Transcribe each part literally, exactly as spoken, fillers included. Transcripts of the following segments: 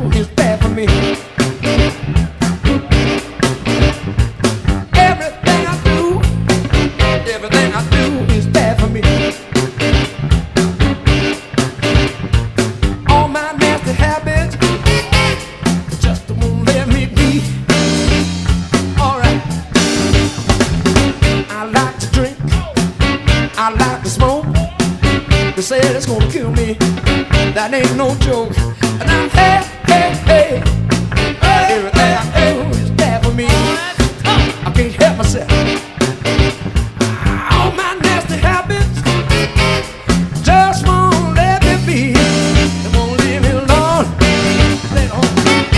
is bad for me. Everything I do, everything I do is bad for me. All my nasty habits just won't let me be. Alright, I like to drink, I like to smoke. They say it's gonna kill me, that ain't no joke. And I'm hey, hey, hey, everything I do is bad for me. I can't help myself. All my nasty habits just won't let me be. They won't leave me alone. They don't.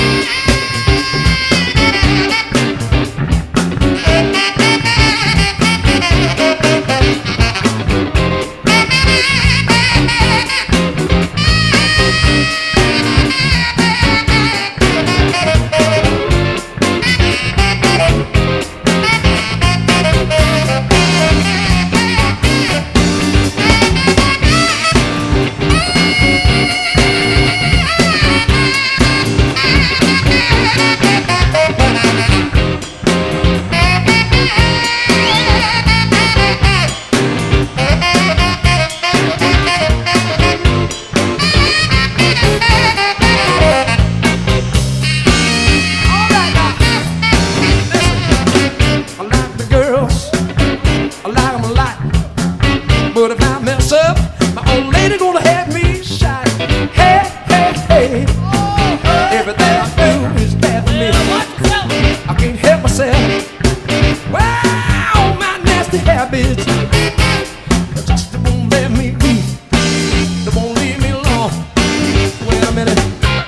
But if I mess up, my old lady gonna have me shot. Hey, hey, hey, everything I do is bad for me. I can't help myself. Wow, my nasty habits just won't let me be. They won't leave me alone. Wait a minute.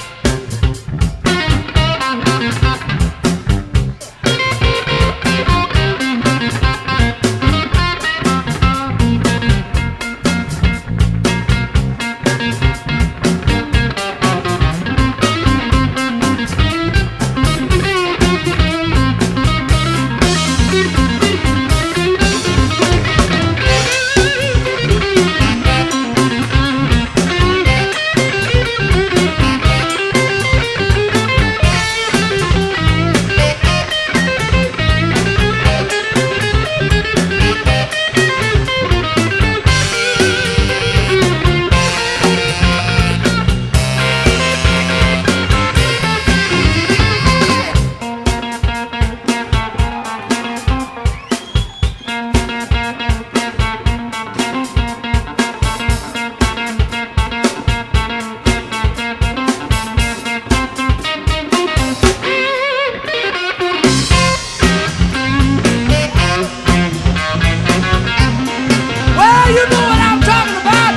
You know what I'm talking about.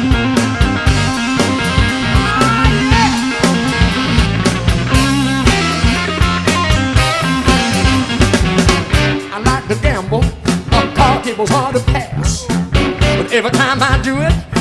Oh, yeah. I like to gamble, a card table's hard to pass, but every time I do it,